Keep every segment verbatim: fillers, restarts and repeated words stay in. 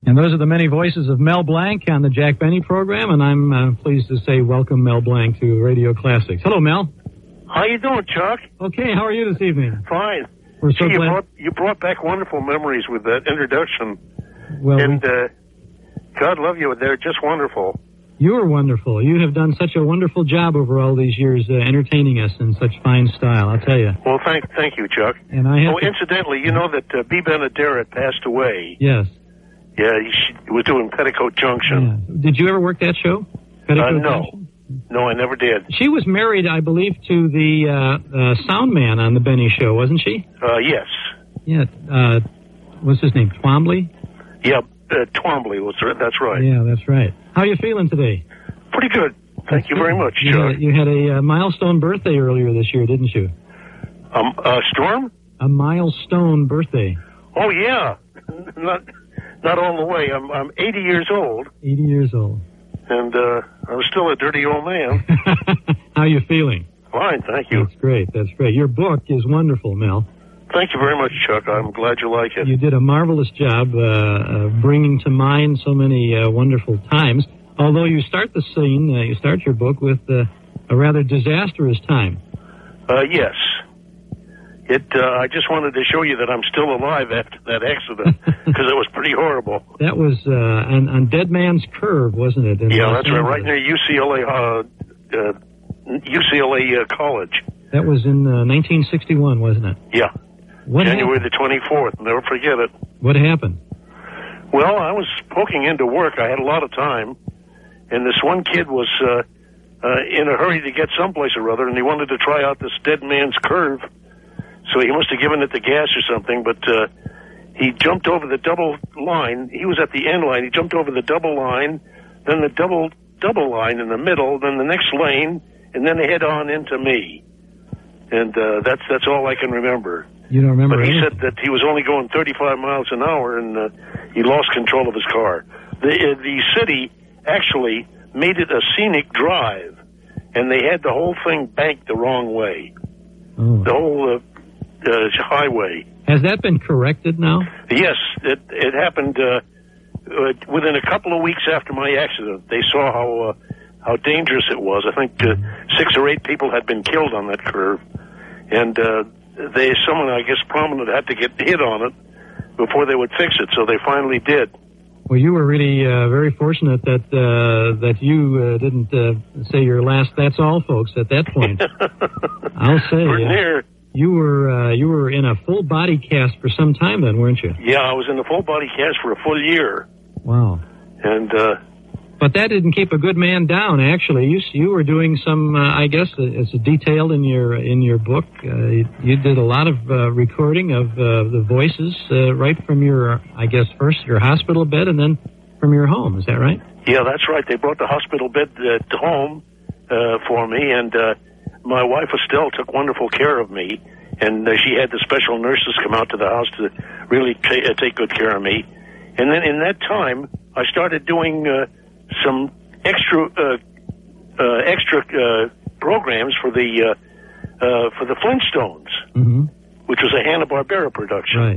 And those are the many voices of Mel Blanc on the Jack Benny program, and I'm uh, pleased to say welcome Mel Blanc to Radio Classics. Hello, Mel. How you doing, Chuck? Okay, how are you this evening? Fine. We're so Gee, you, glad. brought, you brought back wonderful memories with that introduction. Well, and uh, God love you. They're just wonderful. You are wonderful. You have done such a wonderful job over all these years uh, entertaining us in such fine style, I'll tell you. Well, thank thank you, Chuck. And I have oh, to... incidentally, you know that uh, B. Benaderet passed away. Yes. Yeah, he was doing Petticoat Junction. Yeah. Did you ever work that show? Petticoat uh, no. Junction? No, I never did. She was married, I believe, to the uh, uh, sound man on the Benny Show, wasn't she? Uh, yes. Yeah. Uh, what's his name? Twombly? Yeah, uh, Twombly. Was, that's right. Yeah, that's right. How are you feeling today? Pretty good. Thank that's you good. very much, you Chuck. Had, you had a uh, milestone birthday earlier this year, didn't you? Um, uh, Storm? A milestone birthday. Oh, yeah. Not not all the way. I'm I'm eighty years old. eighty years old. And uh, I'm still a dirty old man. How are you feeling? Fine, thank you. That's great. That's great. Your book is wonderful, Mel. Thank you very much, Chuck. I'm glad you like it. You did a marvelous job uh, uh, bringing to mind so many uh, wonderful times. Although you start the scene, uh, you start your book with uh, a rather disastrous time. Uh, yes. It. Uh, I just wanted to show you that I'm still alive after that accident, because it was pretty horrible. That was uh, on, on Dead Man's Curve, wasn't it? Yeah, Los that's Angeles. right, right near U C L A, uh, uh, U C L A uh, College. That was in uh, nineteen sixty-one, wasn't it? Yeah. What January happened? the twenty-fourth. Never forget it. What happened? Well, I was poking into work. I had a lot of time, and this one kid was uh, uh, in a hurry to get someplace or other, and he wanted to try out this Dead Man's Curve. So he must have given it the gas or something, but uh, he jumped over the double line. He was at the end line. He jumped over the double line, then the double double line in the middle, then the next lane, and then head on into me. And uh, that's that's all I can remember. You don't remember But he anything. said that he was only going thirty-five miles an hour, and uh, he lost control of his car. The, uh, the city actually made it a scenic drive, and they had the whole thing banked the wrong way. Oh. The whole... Uh, Uh, highway. Has that been corrected now? Yes, it it happened uh, uh, within a couple of weeks after my accident. They saw how uh, how dangerous it was. I think uh, six or eight people had been killed on that curve, and uh, they someone I guess prominent had to get hit on it before they would fix it. So they finally did. Well, you were really uh, very fortunate that uh, that you uh, didn't uh, say your last "that's all," folks. At that point, I'll say. We're uh, near. You were uh, you were in a full body cast for some time then, weren't you? Yeah, I was in a full body cast for a full year. Wow. And uh, but that didn't keep a good man down. Actually, you you were doing some. Uh, I guess it's detailed in your in your book. Uh, you, you did a lot of uh, recording of uh, the voices uh, right from your, I guess, first your hospital bed and then from your home. Is that right? Yeah, that's right. They brought the hospital bed uh, to home uh, for me, and. Uh, My wife, Estelle, took wonderful care of me, and uh, she had the special nurses come out to the house to really t- uh, take good care of me. And then in that time, I started doing uh, some extra uh, uh, extra uh, programs for the uh, uh, for the Flintstones, mm-hmm. which was a Hanna-Barbera production. Right.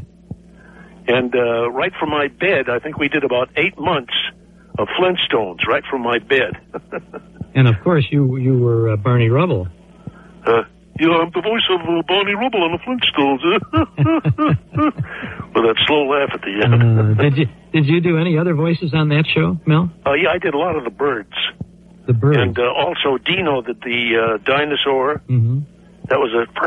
And uh, right from my bed, I think we did about eight months of Flintstones right from my bed. And of course, you you were uh, Barney Rubble. Uh, you know, I'm the voice of uh, Barney Rubble on the Flintstones. With that slow laugh at the end. uh, did you did you do any other voices on that show, Mel? Uh, yeah, I did a lot of the birds. The birds. And uh, also Dino, the, the uh, dinosaur. Mm-hmm. That was a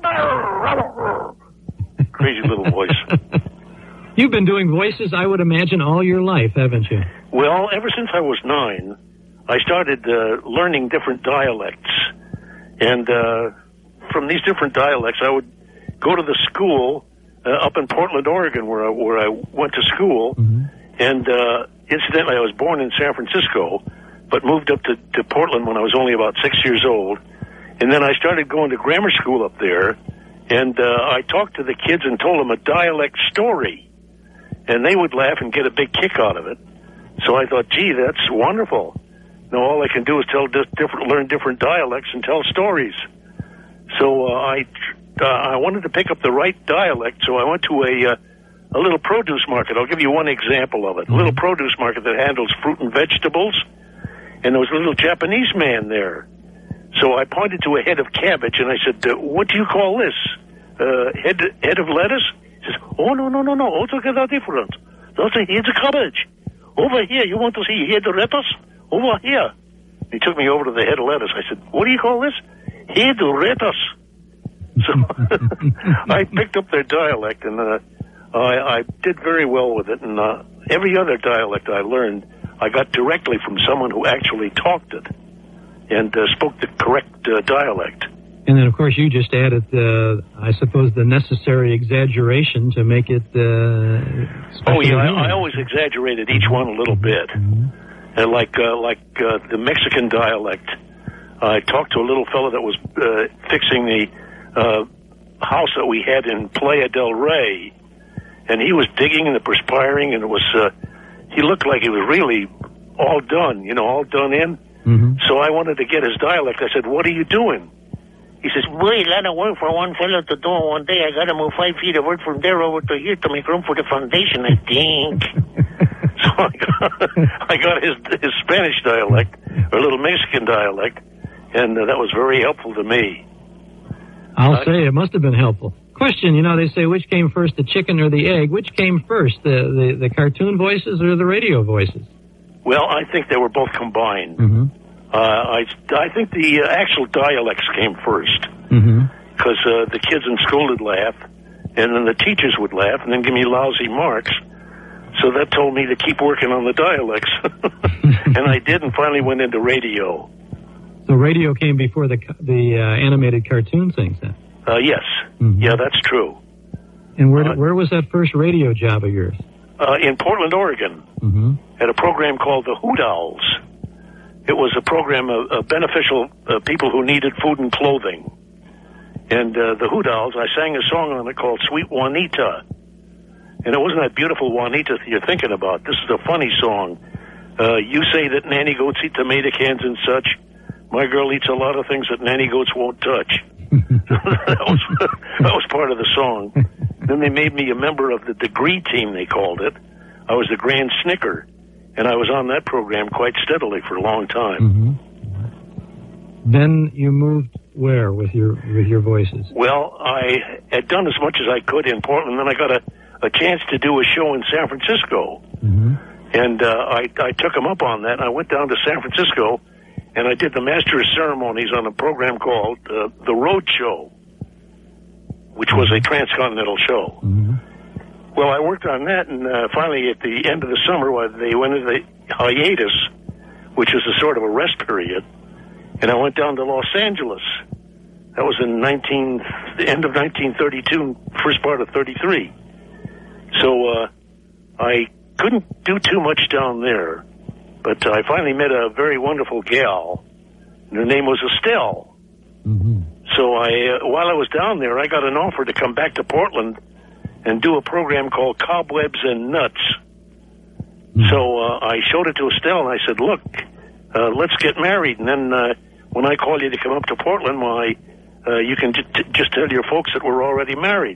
crazy little voice. You've been doing voices, I would imagine, all your life, haven't you? Well, ever since I was nine, I started uh, learning different dialects. And uh, from these different dialects, I would go to the school uh, up in Portland, Oregon, where I, where I went to school. Mm-hmm. And uh, incidentally, I was born in San Francisco, but moved up to, to Portland when I was only about six years old. And then I started going to grammar school up there. And uh, I talked to the kids and told them a dialect story. And they would laugh and get a big kick out of it. So I thought, gee, that's wonderful. Now all I can do is tell different, learn different dialects and tell stories. So uh, I, uh, I wanted to pick up the right dialect, so I went to a, uh, a little produce market. I'll give you one example of it. A little produce market that handles fruit and vegetables, and there was a little Japanese man there. So I pointed to a head of cabbage, and I said, uh, what do you call this? Uh, head head of lettuce? He says, oh, no, no, no, no, altogether different. That's a head of cabbage. Over here, you want to see head of lettuce? Over here. He took me over to the head of lettuce. I said, what do you call this? Head of lettuce. So I picked up their dialect, and uh, I, I did very well with it. And uh, every other dialect I learned, I got directly from someone who actually talked it and uh, spoke the correct uh, dialect. And then, of course, you just added, uh, I suppose, the necessary exaggeration to make it uh, Oh, yeah, I, I always exaggerated each one a little bit. Mm-hmm. And like uh, like uh, the Mexican dialect, I talked to a little fellow that was uh, fixing the uh, house that we had in Playa del Rey, and he was digging and perspiring, and it was, uh, he looked like he was really all done, you know, all done in. Mm-hmm. So I wanted to get his dialect. I said, what are you doing? He says, well, a lot of work for one fellow to do in one day. I got to move five feet of work from there over to here to make room for the foundation, I think. So I got, I got his, his Spanish dialect, or a little Mexican dialect, and uh, that was very helpful to me. I'll uh, say it must have been helpful. Question, you know, they say which came first, the chicken or the egg? Which came first, the, the, the cartoon voices or the radio voices? Well, I think they were both combined. Mm-hmm. Uh, I, I think the uh, actual dialects came first, because mm-hmm. uh, the kids in school would laugh, and then the teachers would laugh, and then give me lousy marks. So that told me to keep working on the dialects. And I did, and finally went into radio. So radio came before the the uh, animated cartoon things, then? Uh, yes. Mm-hmm. Yeah, that's true. And where uh, where was that first radio job of yours? Uh, in Portland, Oregon, mm-hmm. at a program called the Hoot Owls. It was a program of, of beneficial uh, people who needed food and clothing. And uh, the Hoot Owls, I sang a song on it called Sweet Juanita. And it wasn't that beautiful Juanita that you're thinking about. This is a funny song. Uh, you say that nanny goats eat tomato cans and such. My girl eats a lot of things that nanny goats won't touch. that, was, that was part of the song. Then they made me a member of the degree team, they called it. I was the Grand Snicker. And I was on that program quite steadily for a long time. Mm-hmm. Then you moved where with your with your voices? Well, I had done as much as I could in Portland. Then I got a, a chance to do a show in San Francisco. Mm-hmm. And uh, I, I took them up on that. I went down to San Francisco, and I did the Master of Ceremonies on a program called uh, The Road Show, which was a transcontinental show. Mm-hmm. Well, I worked on that, and uh, finally at the end of the summer, while they went into the hiatus, which was a sort of a rest period, and I went down to Los Angeles. That was in nineteen, the end of nineteen thirty-two, first part of thirty-three. So uh, I couldn't do too much down there, but I finally met a very wonderful gal, and her name was Estelle. Mm-hmm. So I, uh, while I was down there, I got an offer to come back to Portland and do a program called Cobwebs and Nuts. Mm-hmm. So uh, I showed it to Estelle, and I said, look, uh, let's get married. And then uh, when I call you to come up to Portland, why, uh, you can j- t- just tell your folks that we're already married.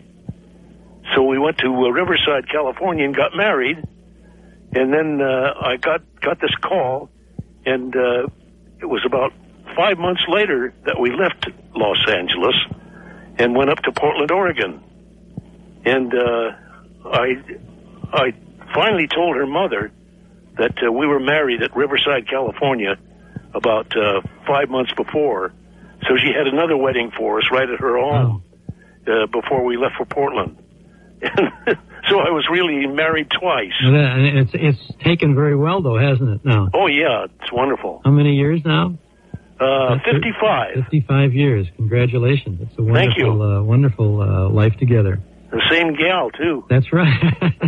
So we went to uh, Riverside, California, and got married. And then uh, I got, got this call, and uh, it was about five months later that we left Los Angeles and went up to Portland, Oregon. And uh, I, I finally told her mother that uh, we were married at Riverside, California, about uh, five months before. So she had another wedding for us right at her home uh, before we left for Portland. So I was really married twice. It's it's taken very well, though, hasn't it? Now. Oh yeah, it's wonderful. How many years now? Uh, fifty-five. Fifty-five years. Congratulations! It's a wonderful, Thank you. Uh, wonderful uh, life together. The same gal, too. That's right.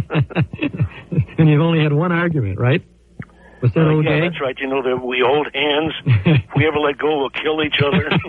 And you've only had one argument, right? Was that uh, old Yeah, gag? that's right. You know, that we hold hands. If we ever let go, we'll kill each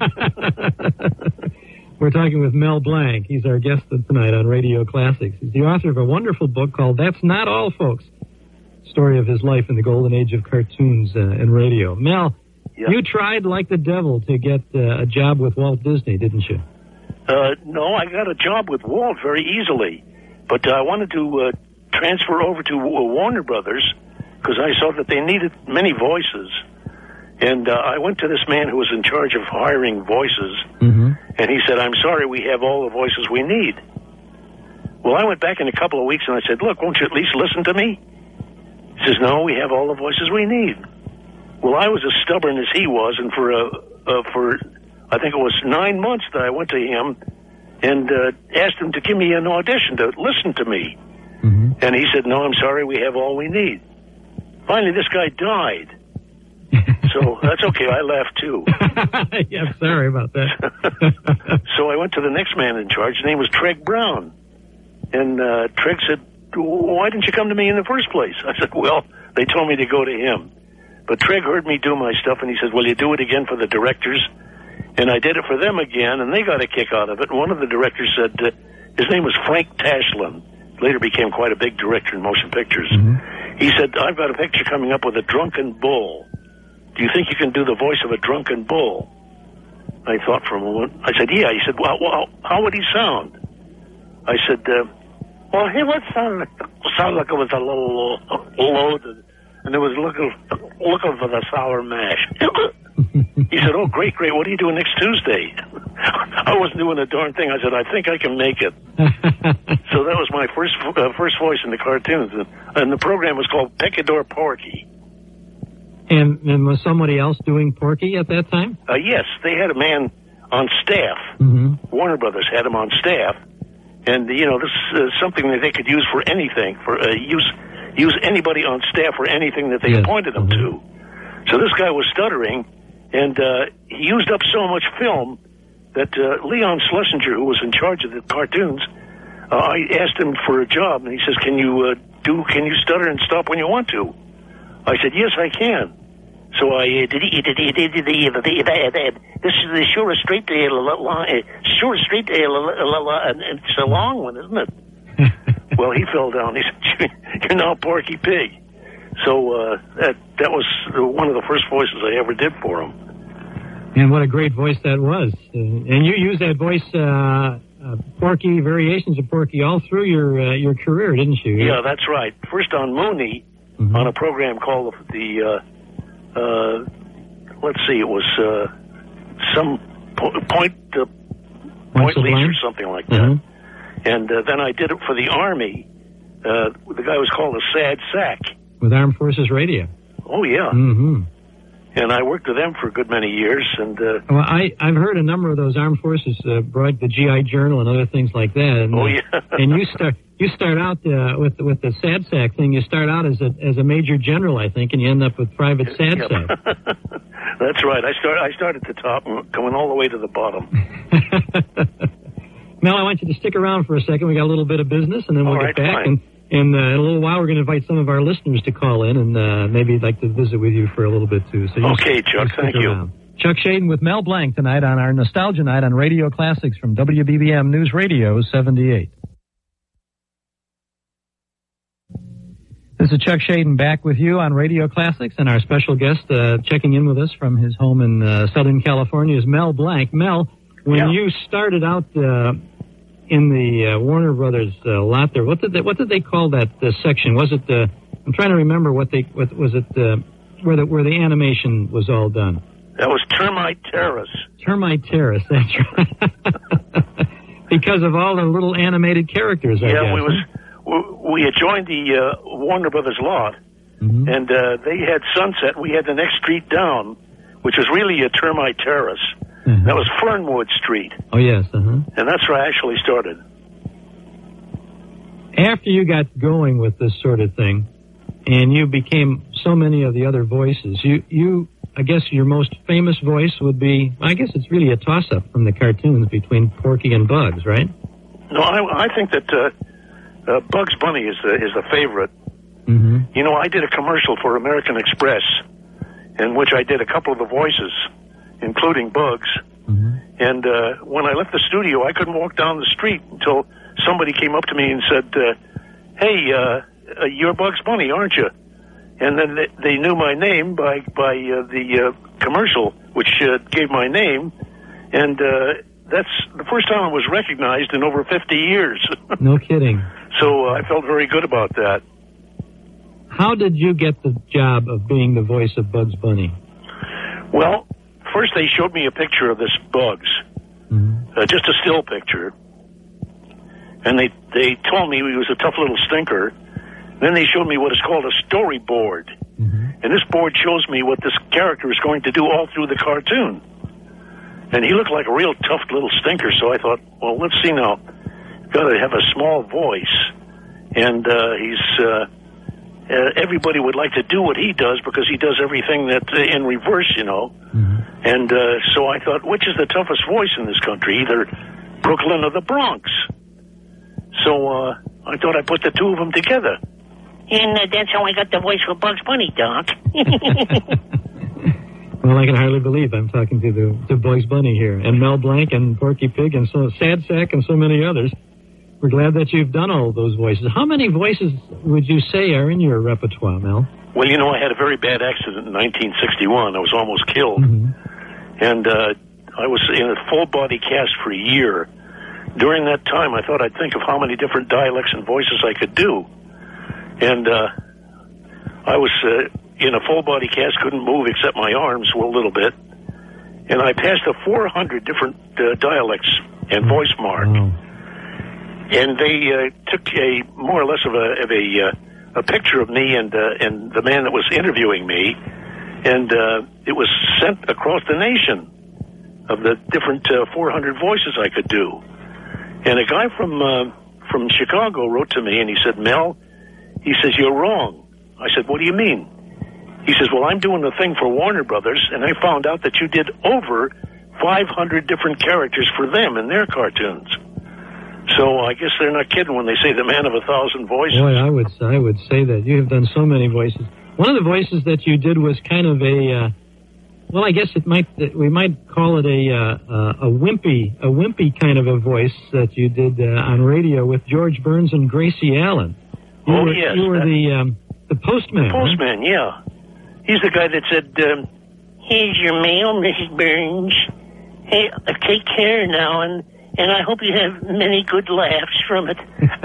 other. We're talking with Mel Blanc. He's our guest tonight on Radio Classics. He's the author of a wonderful book called That's Not All, Folks. Story of his life in the golden age of cartoons uh, and radio. Mel, yep. You tried like the devil to get uh, a job with Walt Disney, didn't you? Uh, no, I got a job with Walt very easily. But uh, I wanted to uh, transfer over to uh, Warner Brothers because I saw that they needed many voices. And uh, I went to this man who was in charge of hiring voices, mm-hmm. and he said, I'm sorry, we have all the voices we need. Well, I went back in a couple of weeks, and I said, look, won't you at least listen to me? He says, no, we have all the voices we need. Well, I was as stubborn as he was, and for, uh, uh, for I think it was nine months that I went to him and uh, asked him to give me an audition to listen to me. Mm-hmm. And he said, no, I'm sorry, we have all we need. Finally, this guy died. So that's okay. I laughed, too. Yeah, sorry about that. So I went to the next man in charge. His name was Treg Brown. And uh, Treg said, why didn't you come to me in the first place? I said, well, they told me to go to him. But Treg heard me do my stuff, and he said, will you do it again for the directors? And I did it for them again, and they got a kick out of it. And one of the directors said, uh, his name was Frank Tashlin. Later became quite a big director in motion pictures. Mm-hmm. He said, I've got a picture coming up with a drunken bull. Do you think you can do the voice of a drunken bull? I thought for a moment. I said, yeah. He said, well, well how would he sound? I said, uh, well, he would sound like, sound like it was a little loaded, and it was looking, looking for the sour mash. He said, oh, great, great. What are you doing next Tuesday? I wasn't doing a darn thing. I said, I think I can make it. So that was my first uh, first voice in the cartoons. And, and the program was called Pecador Porky. And, and was somebody else doing Porky at that time? Uh, yes, they had a man on staff. Mm-hmm. Warner Brothers had him on staff. And, you know, this is uh, something that they could use for anything, for uh, use use anybody on staff for anything that they yes. appointed them mm-hmm. to. So this guy was stuttering, and uh, he used up so much film that uh, Leon Schlesinger, who was in charge of the cartoons, uh, I asked him for a job, and he says, can you uh, do, can you stutter and stop when you want to? I said, yes, I can. So I uh, did it, did it, did it, this is the sure straight sure straight and it's a long one, isn't it? Well, he fell down. He said, you're now Porky Pig. So uh, that that was one of the first voices I ever did for him. And what a great voice that was. Uh, and you used that voice, uh, uh, Porky, variations of Porky, all through your uh, your career, didn't you? Yeah, that's right. First on Mooney, mm-hmm. on a program called the, uh, uh, let's see, it was uh, some po- point, uh, point lease or something like that. Mm-hmm. And uh, then I did it for the Army. Uh, the guy was called a Sad Sack. With Armed Forces Radio. Oh, yeah. Mm-hmm. And I worked with them for a good many years. And uh, well, I, I've heard a number of those Armed Forces, uh, brought the G I Journal and other things like that. And, oh, yeah. Uh, and you start you start out uh, with with the Sad Sack thing. You start out as a as a major general, I think, and you end up with Private Sad yep. Sack. That's right. I start I started at the top and going all the way to the bottom. Mel, I want you to stick around for a second. We got a little bit of business, and then we'll all get right, back. Fine. And, and uh, in a little while, we're going to invite some of our listeners to call in, and uh, maybe like to visit with you for a little bit, too. So okay, Chuck, thank around. you. Chuck Shaden with Mel Blanc tonight on our Nostalgia Night on Radio Classics from W B B M News Radio seventy-eight. This is Chuck Shaden back with you on Radio Classics, and our special guest uh, checking in with us from his home in uh, Southern California is Mel Blanc. Mel, when yeah. you started out uh, in the uh, Warner Brothers uh, lot there, what did they, what did they call that uh, section? Was it the? I'm trying to remember what they what was it uh, where the where the animation was all done. That was Termite Terrace. Termite Terrace, that's right. Because of all the little animated characters. I yeah, guess, we was. Huh? We had joined the uh, Warner Brothers lot, mm-hmm. and uh, they had Sunset. We had the next street down, which was really a Termite Terrace. Mm-hmm. That was Fernwood Street. Oh, yes. Uh-huh. And that's where I actually started. After you got going with this sort of thing, and you became so many of the other voices, you, you I guess your most famous voice would be, I guess it's really a toss-up from the cartoons between Porky and Bugs, right? No, I, I think that... Uh, Uh, Bugs Bunny is the, is the favorite. Mm-hmm. You know, I did a commercial for American Express in which I did a couple of the voices, including Bugs. Mm-hmm. And uh, when I left the studio, I couldn't walk down the street until somebody came up to me and said, uh, hey, uh, uh, you're Bugs Bunny, aren't you? And then they, they knew my name by, by uh, the uh, commercial, which uh, gave my name. And... Uh, That's the first time I was recognized in over fifty years. No kidding. So uh, I felt very good about that. How did you get the job of being the voice of Bugs Bunny? Well, first they showed me a picture of this Bugs, mm-hmm. uh, just a still picture. And they, they told me he was a tough little stinker. Then they showed me what is called a storyboard. Mm-hmm. And this board shows me what this character is going to do all through the cartoon. And he looked like a real tough little stinker, so I thought, well, let's see now. Got to have a small voice. And uh, he's... Uh, uh, everybody would like to do what he does because he does everything that uh, in reverse, you know. Mm-hmm. And uh, so I thought, which is the toughest voice in this country? Either Brooklyn or the Bronx. So uh, I thought I'd put the two of them together. And uh, that's how I got the voice for Bugs Bunny, Doc. Well, I can hardly believe I'm talking to the to Bugs Bunny here, and Mel Blanc and Porky Pig and so Sad Sack and so many others. We're glad that you've done all those voices. How many voices would you say are in your repertoire, Mel? Well, you know, I had a very bad accident in nineteen sixty-one. I was almost killed. Mm-hmm. And uh, I was in a full-body cast for a year. During that time, I thought I'd think of how many different dialects and voices I could do. And uh, I was uh, in a full-body cast, couldn't move except my arms a little bit. And I passed a four hundred different uh, dialects and voice mark. Oh. And they uh, took a more or less of a of a, uh, a picture of me and uh, and the man that was interviewing me, and uh, it was sent across the nation of the different uh, four hundred voices I could do. And a guy from uh, from Chicago wrote to me and he said, Mel, he says, you're wrong. I said, what do you mean? He says, well, I'm doing the thing for Warner Brothers, and I found out that you did over five hundred different characters for them in their cartoons. So I guess they're not kidding when they say the man of a thousand voices. Boy, I would I would say that. You have done so many voices. One of the voices that you did was kind of a, uh, well, I guess it might we might call it a uh, a wimpy a wimpy kind of a voice that you did uh, on radio with George Burns and Gracie Allen. You oh were, yes, you were that, the um, the postman. The postman, right? Yeah. He's the guy that said, um, "Here's your mail, Missus Burns. Hey, uh, take care now, and and I hope you have many good laughs from it."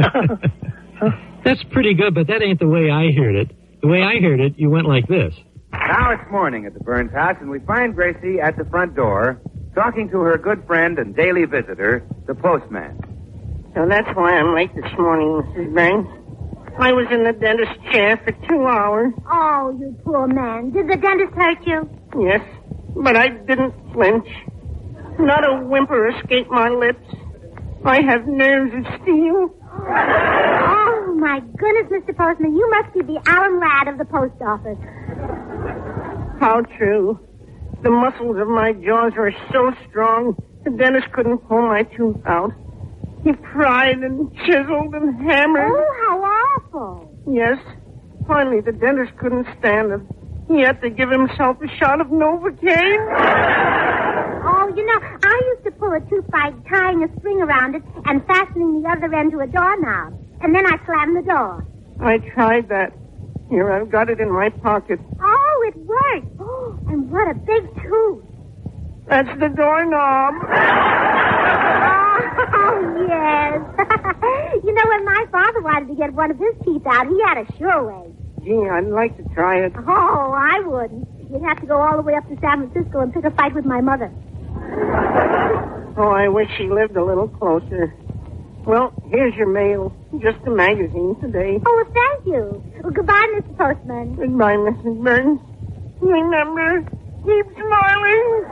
That's pretty good, but that ain't the way I heard it. The way I heard it, you went like this. Now it's morning at the Burns house, and we find Gracie at the front door, talking to her good friend and daily visitor, the postman. So that's why I'm late this morning, Missus Burns. I was in the dentist's chair for two hours. Oh, you poor man. Did the dentist hurt you? Yes, but I didn't flinch. Not a whimper escaped my lips. I have nerves of steel. Oh, my goodness, Mister Postman, you must be the Alan Ladd of the post office. How true. The muscles of my jaws were so strong, the dentist couldn't pull my tooth out. He pried and chiseled and hammered. Oh, how awful. Yes. Finally, the dentist couldn't stand it. He had to give himself a shot of Novocaine. Oh, you know, I used to pull a tooth by tying a string around it and fastening the other end to a doorknob. And then I slammed the door. I tried that. Here, I've got it in my pocket. Oh, it worked. Oh, and what a big tooth. That's the doorknob. Oh, yes. You know, when my father wanted to get one of his teeth out, he had a sure way. Gee, I'd like to try it. Oh, I wouldn't. You'd have to go all the way up to San Francisco and pick a fight with my mother. Oh, I wish she lived a little closer. Well, here's your mail. Just a magazine today. Oh, well, thank you. Well, goodbye, Mister Postman. Goodbye, Missus Burns. Remember, keep smiling.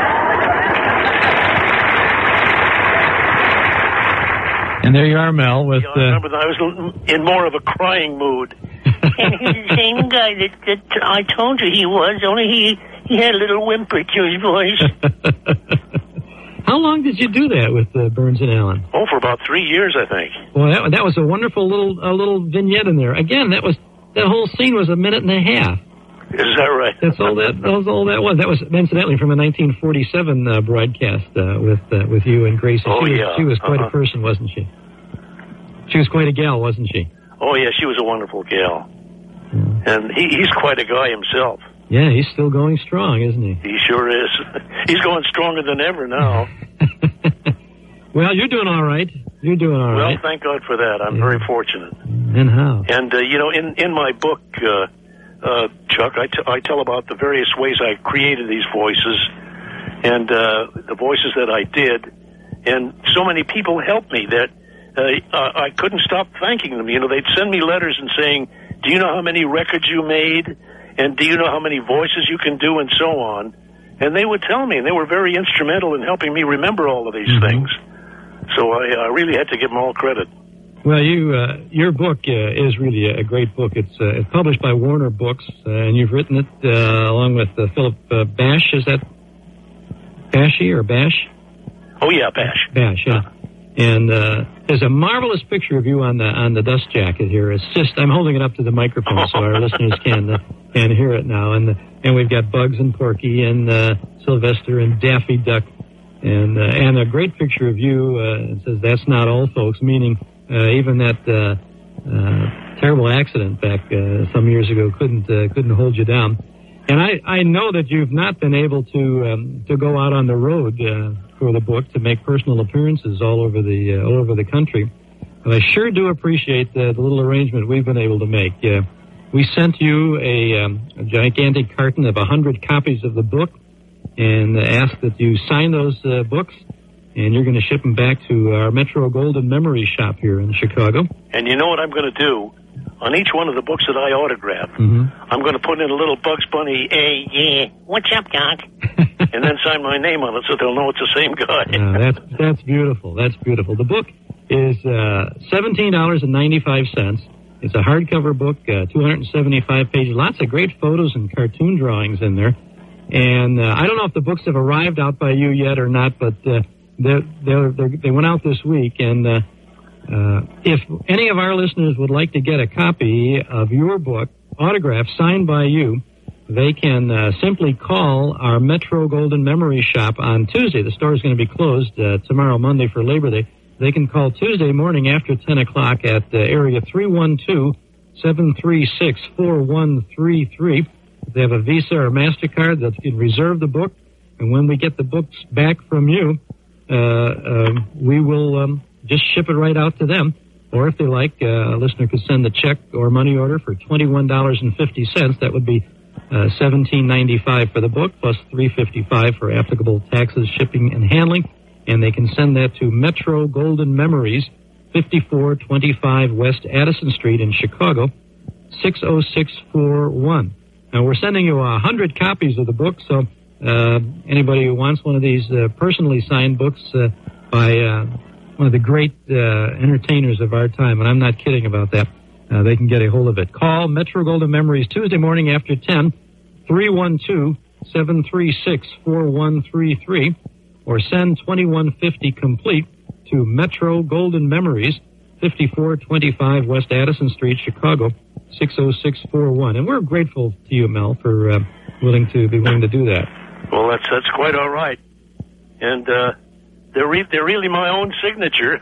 And there you are, Mel, with... Yeah, I remember that I was in more of a crying mood. And he's the same guy that, that I told you he was, only he, he had a little whimper to his voice. How long did you do that with uh, Burns and Allen? Oh, for about three years, I think. Well, that, that was a wonderful little a little vignette in there. Again, that was that whole scene was a minute and a half. Is that right? That's all that, that was all that was. That was incidentally from a nineteen forty-seven uh, broadcast uh, with uh, with you and Gracie. Oh, she was, yeah. She was quite uh-huh. a person, wasn't she? She was quite a gal, wasn't she? Oh, yeah, she was a wonderful gal. Yeah. And he, he's quite a guy himself. Yeah, he's still going strong, isn't he? He sure is. He's going stronger than ever now. Well, you're doing all right. You're doing all well, right. thank God for that. I'm yeah. very fortunate. And how? And, uh, you know, in, in my book, uh, uh, Chuck, I, t- I tell about the various ways I created these voices and uh, the voices that I did. And so many people helped me that uh, I couldn't stop thanking them. You know, they'd send me letters and saying, do you know how many records you made? And do you know how many voices you can do? And so on. And they would tell me, and they were very instrumental in helping me remember all of these mm-hmm. things. So I, I really had to give them all credit. Well, you, uh, your book uh, is really a great book. It's, uh, it's published by Warner Books, uh, and you've written it uh, along with uh, Philip uh, Bash. Is that Bashy or Bash? Oh yeah, Bash. Bash, yeah. And uh, there's a marvelous picture of you on the on the dust jacket here. It's just I'm holding it up to the microphone so our listeners can uh, can hear it now. And and we've got Bugs and Porky and uh, Sylvester and Daffy Duck, and uh, and a great picture of you. Uh, it says that's not all, folks, meaning uh, even that uh, uh, terrible accident back uh, some years ago couldn't uh, couldn't hold you down. And I, I know that you've not been able to um, to go out on the road uh, for the book to make personal appearances all over the uh, all over the country, but I sure do appreciate the, the little arrangement we've been able to make. Uh, we sent you a, um, a gigantic carton of a hundred copies of the book, and uh, asked that you sign those uh, books, and you're going to ship them back to our Metro Golden Memory Shop here in Chicago. And you know what I'm going to do? On each one of the books that I autograph, mm-hmm. I'm going to put in a little Bugs Bunny, hey, yeah, what's up, Doc? And then sign my name on it so they'll know it's the same guy. uh, that's that's beautiful. That's beautiful. The book is uh, seventeen dollars and ninety-five cents. It's a hardcover book, uh, two hundred seventy-five pages, lots of great photos and cartoon drawings in there. And uh, I don't know if the books have arrived out by you yet or not, but uh, they're, they're, they're, they went out this week, and uh, Uh, if any of our listeners would like to get a copy of your book, autographed, signed by you, they can uh, simply call our Metro Golden Memory Shop on Tuesday. The store is going to be closed uh, tomorrow, Monday, for Labor Day. They can call Tuesday morning after ten o'clock at uh, area three one two, seven three six, four one three three. If they have a Visa or MasterCard, that you can reserve the book. And when we get the books back from you, uh, uh, we will... Um, just ship it right out to them. Or if they like, uh, a listener could send a check or money order for twenty-one dollars and fifty cents. That would be uh, seventeen ninety-five for the book, plus three fifty-five for applicable taxes, shipping, and handling. And they can send that to Metro Golden Memories, fifty-four twenty-five West Addison Street in Chicago, six oh six four one. Now, we're sending you a hundred copies of the book, so uh, anybody who wants one of these uh, personally signed books uh, by... Uh, one of the great uh, entertainers of our time, and I'm not kidding about that. Uh, they can get a hold of it. Call Metro Golden Memories Tuesday morning after ten, three one two, seven three six, four one three three, or send twenty-one fifty complete to Metro Golden Memories, fifty-four twenty-five West Addison Street, Chicago, six oh six four one. And we're grateful to you, Mel, for uh, willing to be willing to do that. Well, that's that's quite all right. And uh They're, re- they're really my own signature.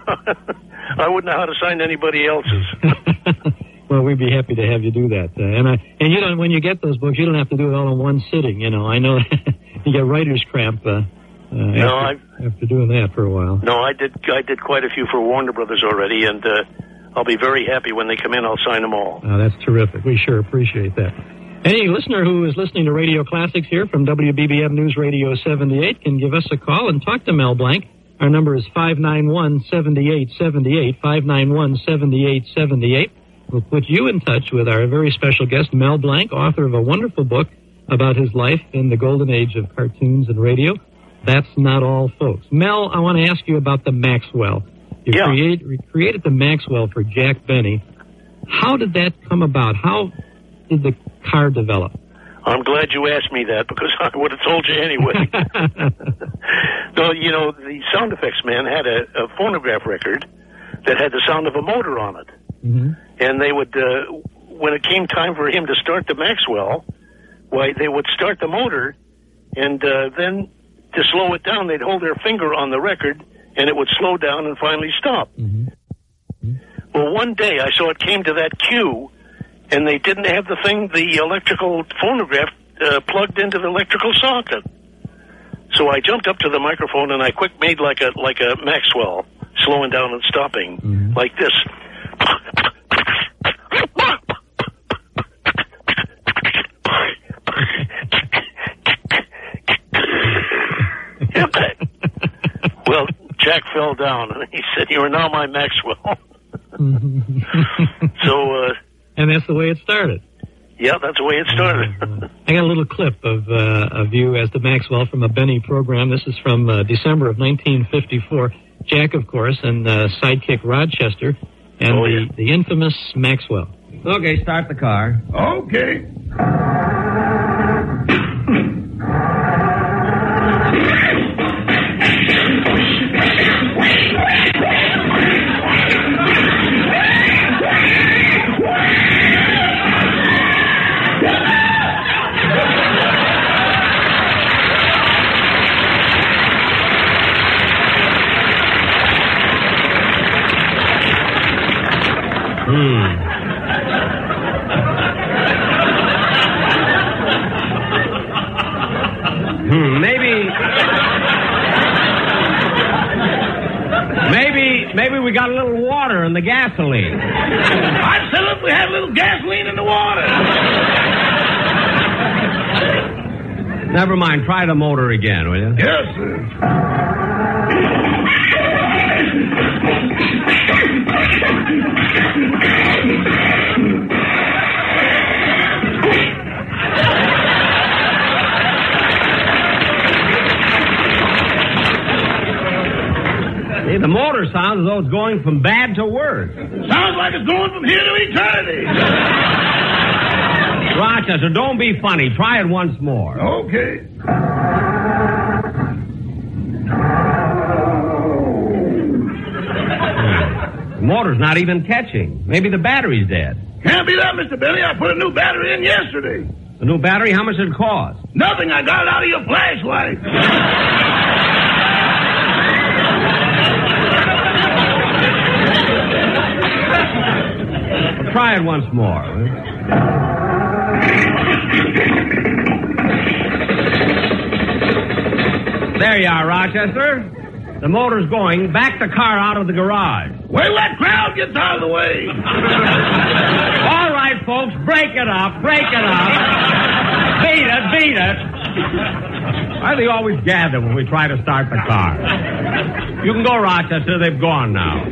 I wouldn't know how to sign anybody else's. Well, we'd be happy to have you do that. Uh, and I, and you don't, when you get those books, you don't have to do it all in one sitting. You know, I know you get writer's cramp uh, uh, no, after, after doing that for a while. No, I did I did quite a few for Warner Brothers already, and uh, I'll be very happy when they come in. I'll sign them all. Oh, that's terrific. We sure appreciate that. Any listener who is listening to Radio Classics here from W B B M News Radio seventy-eight can give us a call and talk to Mel Blanc. Our number is five nine one, seven eight seven eight, five nine one, seven eight seven eight. We'll put you in touch with our very special guest, Mel Blanc, author of a wonderful book about his life in the golden age of cartoons and radio. That's not all, folks. Mel, I want to ask you about the Maxwell. You yeah. create, created the Maxwell for Jack Benny. How did that come about? How did the car develop? I'm glad you asked me that, because I would have told you anyway. No, you know, the sound effects man had a, a phonograph record that had the sound of a motor on it. Mm-hmm. And they would, uh, when it came time for him to start the Maxwell, why, they would start the motor, and uh, then to slow it down, they'd hold their finger on the record, and it would slow down and finally stop. Mm-hmm. Mm-hmm. Well, one day I saw it came to that cue, and they didn't have the thing, the electrical phonograph, uh, plugged into the electrical socket. So I jumped up to the microphone and I quick made like a like a Maxwell, slowing down and stopping, Mm-hmm. like this. Well, Jack fell down, and he said, "You are now my Maxwell." So, uh... And that's the way it started. Yeah, that's the way it started. I got a little clip of uh, of you as the Maxwell from a Benny program. This is from uh, December of nineteen fifty-four. Jack, of course, and uh, sidekick Rochester, and Oh, the, yeah. the infamous Maxwell. Okay, start the car. Okay. Hmm, maybe... Maybe, maybe we got a little water in the gasoline. I'd settle if we had a little gasoline in the water. Never mind, try the motor again, will you? Yes, sir. See, the motor sounds as though it's going from bad to worse. Sounds like it's going from here to eternity. Rochester, don't be funny. Try it once more. Okay. The motor's not even catching. Maybe the battery's dead. Can't be that, Mister Benny. I put a new battery in yesterday. The new battery, how much did it cost? Nothing. I got it out of your flashlight. Well, try it once more. There you are, Rochester. The motor's going. Back the car out of the garage. Wait till that crowd gets out of the way. All right, folks, break it up. Break it up. Beat it, beat it. Why do they always gather when we try to start the car? You can go, Rochester. They've gone now.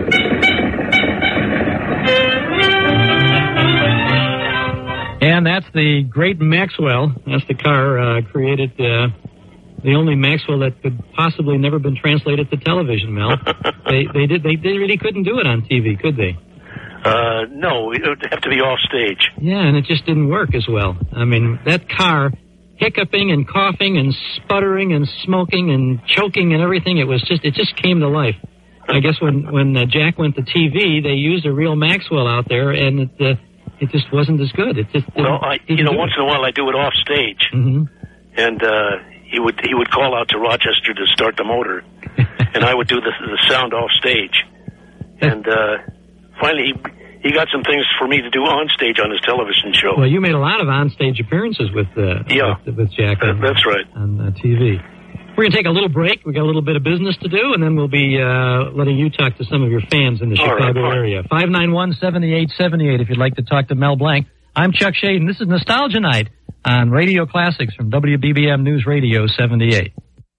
And that's the great Maxwell. That's the car uh, created, uh, the only Maxwell that could possibly never been translated to television, Mel. they they did they, they really couldn't do it on T V, could they? Uh, no, it would have to be off stage. Yeah, and it just didn't work as well. I mean, that car hiccuping and coughing and sputtering and smoking and choking and everything, it was just it just came to life. I guess when when uh, Jack went to T V, they used a real Maxwell out there, and it uh, it just wasn't as good. It just Well, I, you know, once in a while I do it off stage, mm-hmm. and uh, he would he would call out to Rochester to start the motor, and I would do the the sound off stage, and uh, finally he, he got some things for me to do on stage on his television show. Well, you made a lot of on-stage appearances with uh, Yeah. with, with Jack. That- on, that's right. on uh, T V. We're going to take a little break. We got a little bit of business to do, and then we'll be uh, letting you talk to some of your fans in the All right, Chicago fine. area. five nine one, seven eight seven eight if you'd like to talk to Mel Blanc. I'm Chuck Shaden. This is Nostalgia Night on Radio Classics from W B B M News Radio seventy-eight.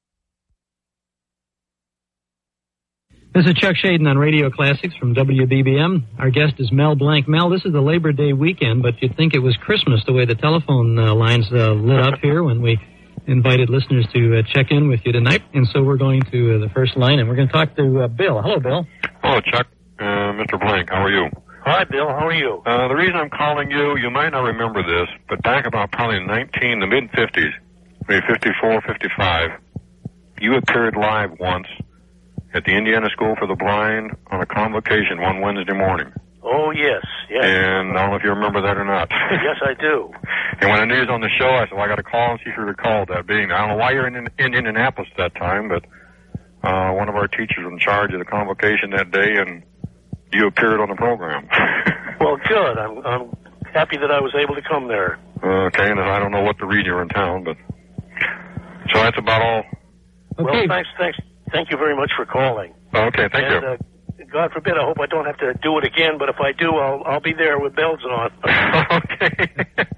This is Chuck Shaden on Radio Classics from W B B M. Our guest is Mel Blanc. Mel, this is the Labor Day weekend, but you'd think it was Christmas the way the telephone uh, lines uh, lit up here when we invited listeners to uh, check in with you tonight. And so we're going to uh, the first line, and we're going to talk to uh, Bill. Hello, Bill. Hello, Chuck. Uh, Mister Blank, how are you? Hi, Bill. How are you? Uh, the reason I'm calling you, you might not remember this, but back about probably nineteen, the mid-fifties, maybe fifty-four, fifty-five, you appeared live once at the Indiana School for the Blind on a convocation one Wednesday morning. Oh, yes, yes. And I don't know if you remember that or not. Yes, I do. And when I knew he was on the show, I said, well, I got to call and see if he recalled that being there. I don't know why you're in, in Indianapolis at that time, but uh, one of our teachers was in charge of the convocation that day, and you appeared on the program. Well, good. I'm I'm happy that I was able to come there. Okay, and I don't know what the region you're in town, but so that's about all. Well, Okay. thanks, thanks, thank you very much for calling. Okay, thank and, you. Uh, God forbid, I hope I don't have to do it again, but if I do, I'll I'll be there with bells on. Okay.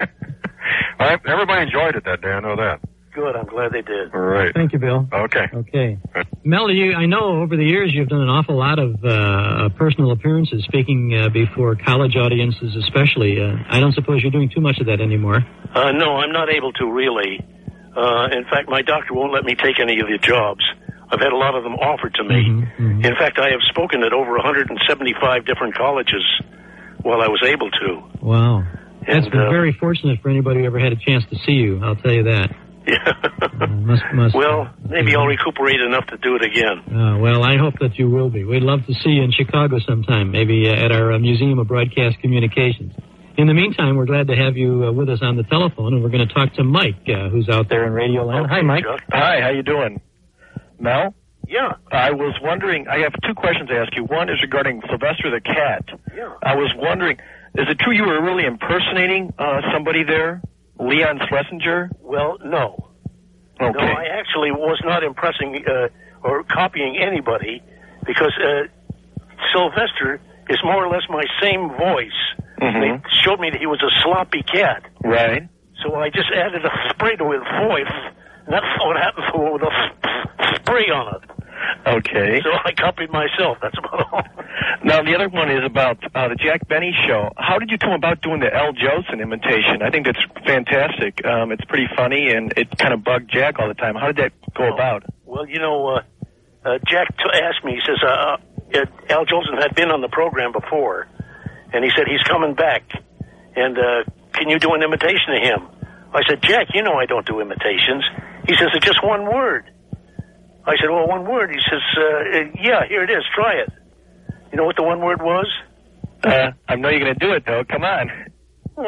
Well, everybody enjoyed it that day, I know that. Good, I'm glad they did. All right. Thank you, Bill. Okay. Okay. Mel, you, I know over the years you've done an awful lot of uh, personal appearances, speaking uh, before college audiences especially. Uh, I don't suppose you're doing too much of that anymore. Uh, no, I'm not able to really. Uh, in fact, my doctor won't let me take any of the jobs. I've had a lot of them offered to me. Mm-hmm, mm-hmm. In fact, I have spoken at over one hundred seventy-five different colleges while I was able to. Wow. That's And, been uh, very fortunate for anybody who ever had a chance to see you, I'll tell you that. Yeah. Uh, must, must, well, maybe I'll recuperate enough to do it again. Uh, well, I hope that you will be. We'd love to see you in Chicago sometime, maybe uh, at our uh, Museum of Broadcast Communications. In the meantime, we're glad to have you uh, with us on the telephone, and we're going to talk to Mike, uh, who's out there in Radio Land. Okay, Hi, Mike. Chuck. Hi, how you doing? Mel? Yeah. I was wondering, I have two questions to ask you. One is regarding Sylvester the Cat. Yeah. I was wondering, is it true you were really impersonating uh, somebody there? Leon Schlesinger? Well, no. Okay. No, I actually was not impressing uh, or copying anybody because uh, Sylvester is more or less my same voice. Mm-hmm. They showed me that he was a sloppy cat. Right. So I just added a spray to his voice, and that's what happened with a spray on it. Okay. So I copied myself. That's about all. Now, the other one is about uh, the Jack Benny show. How did you come about doing the Al Jolson imitation? I think that's fantastic. Um, it's pretty funny, and it kind of bugged Jack all the time. How did that go about? Well, you know, uh, uh, Jack t- asked me, he says, uh, uh, Al Jolson had been on the program before, and he said, he's coming back, and uh, can you do an imitation of him? I said, Jack, you know I don't do imitations. He says, it's just one word. I said, well, one word. He says, uh, yeah, here it is. Try it. You know what the one word was? Uh, I know you're going to do it, though. Come on. All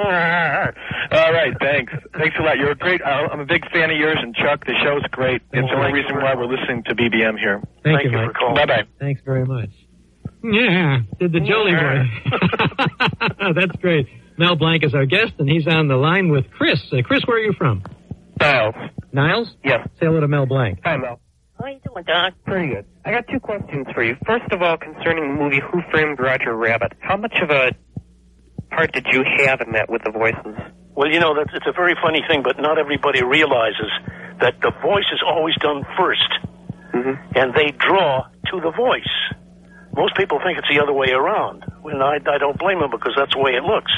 right, thanks. Thanks a lot. You're a great, uh, I'm a big fan of yours, and Chuck, the show's great. It's the only reason why we're listening to B B M here. Thank, Thank you, you Mike. for calling. Bye-bye. Thanks very much. Yeah, did the Jolie boy. That's great. Mel Blanc is our guest, and he's on the line with Chris. Uh, Chris, where are you from? Niles. Niles? Yes. Say hello to Mel Blanc. Hi, Mel. How you doing, Doc? Pretty good. I got two questions for you. First of all, concerning the movie Who Framed Roger Rabbit, how much of a part did you have in that with the voices? Well, you know, that's, it's a very funny thing, but not everybody realizes that the voice is always done first, Mm-hmm. and they draw to the voice. Most people think it's the other way around, and I, I don't blame them because that's the way it looks.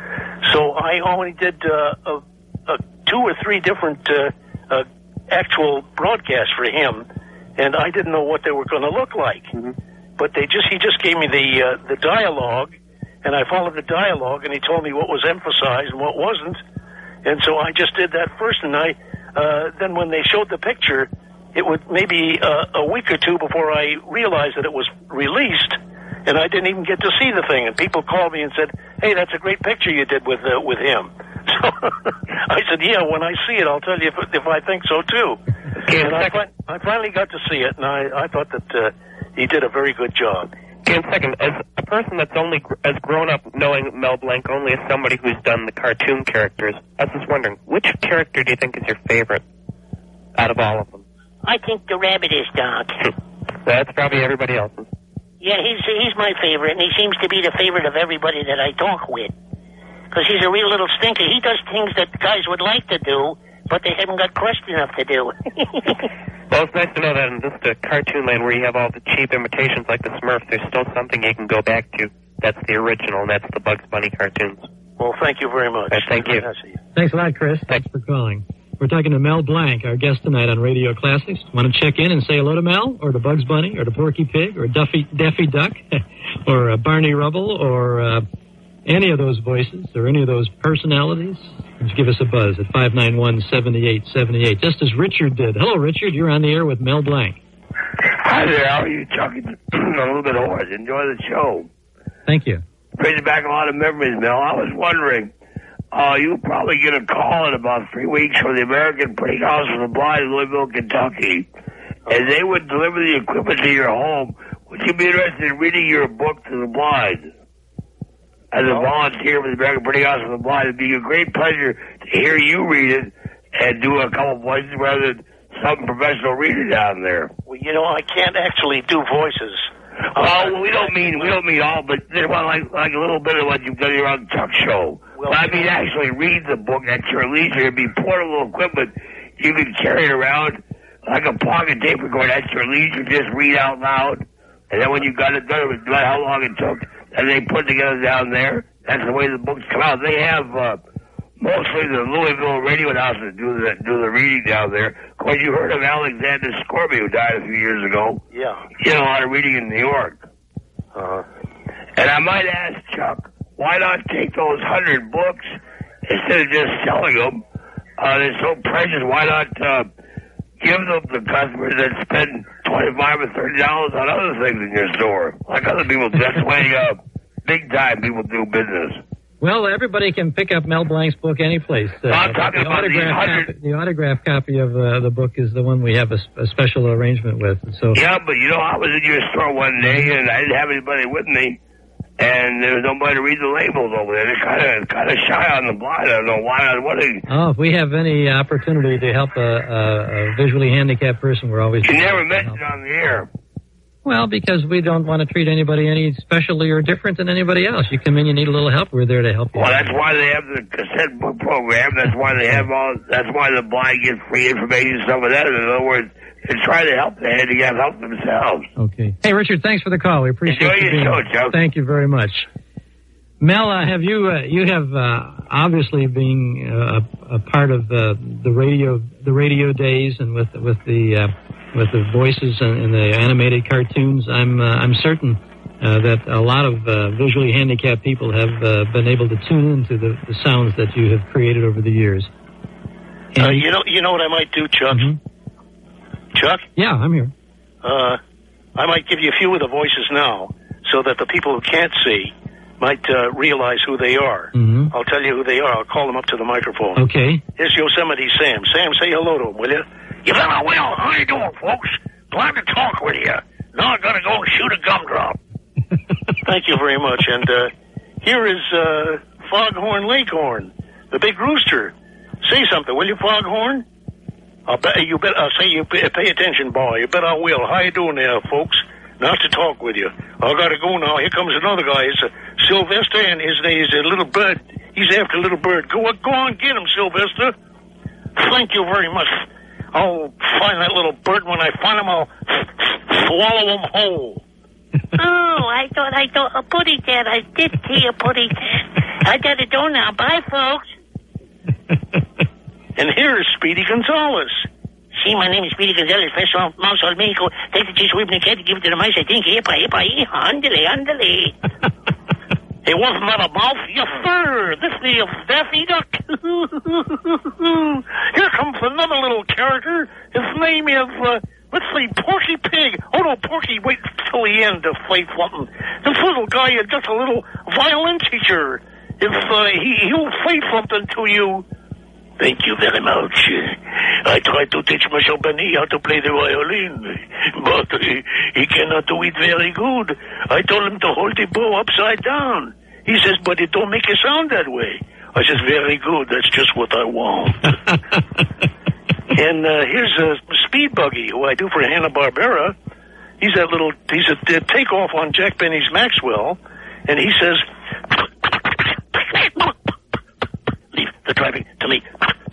So I only did uh, a, a two or three different uh, uh, actual broadcasts for him, and I didn't know what they were going to look like. Mm-hmm. But they just he just gave me the uh, the dialogue, and I followed the dialogue, and he told me what was emphasized and what wasn't, and so I just did that first. And I uh, then when they showed the picture, it would maybe uh, a week or two before I realized that it was released, and I didn't even get to see the thing. And people called me and said, "Hey, that's a great picture you did with uh, with him." So I said, "Yeah, when I see it, I'll tell you if, if I think so too." Okay, and I, second, fi- I finally got to see it, and I, I thought that uh, he did a very good job. okay, and second, as a person that's only gr- has grown up knowing Mel Blanc only as somebody who's done the cartoon characters, I was just wondering, which character do you think is your favorite out of all of them? I think the rabbit is, Doc. That's probably everybody else's. Yeah, he's he's my favorite, and he seems to be the favorite of everybody that I talk with. Because he's a real little stinker. He does things that guys would like to do, but they haven't got crust enough to do. Well, it's nice to know that in just a cartoon land where you have all the cheap imitations like the Smurfs, there's still something you can go back to. That's the original, and that's the Bugs Bunny cartoons. Well, thank you very much. Right, thank you. Nice of you. Thanks a lot, Chris. Thanks for calling. We're talking to Mel Blanc, our guest tonight on Radio Classics. Want to check in and say hello to Mel, or to Bugs Bunny, or to Porky Pig, or Duffy, Daffy Duck, or uh, Barney Rubble, or uh, any of those voices, or any of those personalities? Just give us a buzz at five nine one, seven eight seven eight, just as Richard did. Hello, Richard. You're on the air with Mel Blanc. Hi there. How are you, Chuck? A little bit hoarse. Enjoy the show. Thank you. Brings back a lot of memories, Mel. I was wondering, uh, you'll probably get a call in about three weeks from the American Printing House for the Blind in Louisville, Kentucky, and they would deliver the equipment to your home. Would you be interested in reading your book to the blind? As a volunteer for the American Printing House for the Blind, it'd be a great pleasure to hear you read it and do a couple voices rather than some professional reader down there. Well, you know, I can't actually do voices. Oh, well, we don't mean we don't mean all, but they want like like a little bit of what you've done here on the Chuck Show. Well, I mean, actually read the book at your leisure. It'd be portable equipment. You can carry it around like a pocket tape recorder at your leisure. Just read out loud, and then when you got it done, it was about how long it took, and they put it together down there. That's the way the books come out. They have uh, mostly the Louisville radio announcers do the do the reading down there. Of course, you heard of Alexander Scorby, who died a few years ago. Yeah. He did a lot of reading in New York. Uh-huh. And I might ask Chuck, why not take those hundred books instead of just selling them? Uh, they're so precious. Why not uh, give them to customers that spend twenty-five or thirty dollars on other things in your store, like other people? That's the way uh, big time people do business. Well, everybody can pick up Mel Blanc's book any place. Uh, I'm talking the about the autograph hundred. copy, the autograph copy of uh, the book is the one we have a, a special arrangement with. So yeah, but you know, I was in your store one day and I didn't have anybody with me, and there was nobody to read the labels over there. They're kind of kind of shy on the blind. I don't know why. What are you? Oh, if we have any opportunity to help a, a, a visually handicapped person, we're always. You never mentioned it on the air. Well, because we don't want to treat anybody any specially or different than anybody else. You come in, you need a little help, we're there to help you. Well, that's why they have the cassette book program. That's why they have all. That's why the blind get free information. Some of that. In other words, they're trying to help the handicapped help themselves. Okay. Hey, Richard, thanks for the call. We appreciate Enjoy you your being show, here. Joe. Thank you very much. Mel, uh, have you uh, you have uh, obviously being uh, a part of uh, the radio the radio days and with with the uh, with the voices and, and the animated cartoons. I'm uh, I'm certain uh, that a lot of uh, visually handicapped people have uh, been able to tune into the, the sounds that you have created over the years. Uh, you know, you know what I might do, Chuck. Mm-hmm. Chuck. Yeah, I'm here. Uh, I might give you a few of the voices now, so that the people who can't see might uh, realize who they are. Mm-hmm. I'll tell you who they are. I'll call them up to the microphone. Okay. Here's Yosemite Sam. Sam, say hello to him, will you? You better will. How you doing, folks? Glad to talk with you. Now I gotta go and shoot a gumdrop. Thank you very much. And uh, here is uh, Foghorn Leghorn, the big rooster. Say something, will you, Foghorn? I'll bet you bet. I'll say you pay, pay attention, boy. You bet I will. How you doing there, folks? Nice to talk with you. I gotta go now. Here comes another guy. It's uh, Sylvester, and his name is a little bird. He's after a little bird. Go, go on, get him, Sylvester. Thank you very much. I'll find that little bird. When I find him, I'll swallow him whole. Oh, I thought I thought a putty cat. I did see a putty cat. I gotta go now. Bye, folks. And here is Speedy Gonzales. See, my name is Speedy Gonzales. Fresh off Mouse al Mexico. Take the cheese, whip the cat, give it to the mice. I think, yipa, yipa, yipa, andale, andale. It wasn't that a mouth, yes, sir. This is Daffy Duck. Here comes another little character. His name is, uh, let's see, Porky Pig. Oh, no, Porky, wait till the end to say something. This little guy is just a little violin teacher. If uh, he, he'll say something to you. Thank you very much. I tried to teach Michel Benny how to play the violin, but uh, he cannot do it very good. I told him to hold the bow upside down. He says, but it don't make it sound that way. I says, very good. That's just what I want. And uh, here's a Speed Buggy, who I do for Hanna-Barbera. He's that little, he's a, a takeoff on Jack Benny's Maxwell, and he says, leave the driving to me.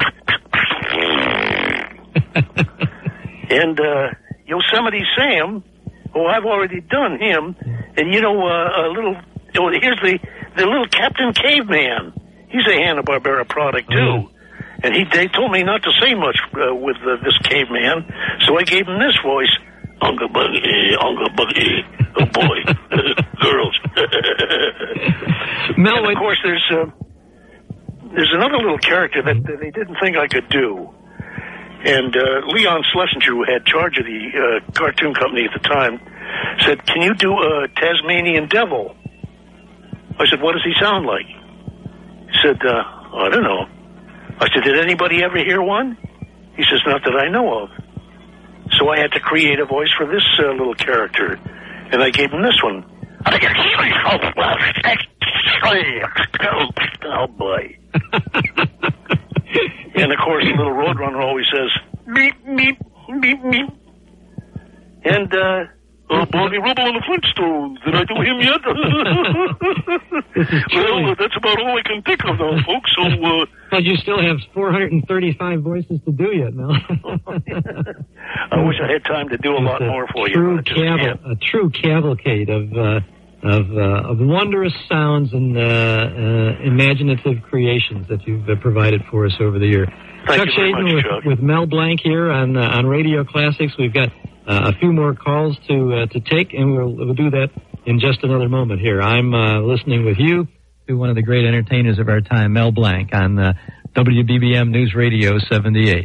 And uh, Yosemite Sam, oh, I've already done him. And, you know, uh, a little, oh, here's the, the little Captain Caveman. He's a Hanna-Barbera product, too. Mm. And he they told me not to say much uh, with uh, this caveman, so I gave him this voice. Uncle Buggy, Uncle Buggy, oh boy, girls. Mel, and of course, there's uh, there's another little character that, that they didn't think I could do. And uh, Leon Schlesinger, who had charge of the uh, cartoon company at the time, said, can you do a Tasmanian Devil? I said, what does he sound like? He said, uh, I don't know. I said, did anybody ever hear one? He says, not that I know of. So I had to create a voice for this uh, little character, and I gave him this one. Oh, boy. And, of course, the little Roadrunner always says, meep, meep, meep, meep. And, uh, uh, Barney Rubble and the Flintstones. Did I do him yet? Well, that's about all I can think of now, folks. So, uh... But you still have four hundred thirty-five voices to do yet, Mel. I wish I had time to do a lot a more for true you. But I just caval- can't. a true cavalcade of, uh, of, uh, of wondrous sounds and, uh, uh, imaginative creations that you've uh, provided for us over the year. Thank Chuck you very Shaden much, with, Chuck. with Mel Blanc here on, uh, on Radio Classics. We've got Uh, a few more calls to uh, to take, and we'll, we'll do that in just another moment here. I'm uh, listening with you to one of the great entertainers of our time, Mel Blanc, on uh, W B B M News Radio seventy-eight.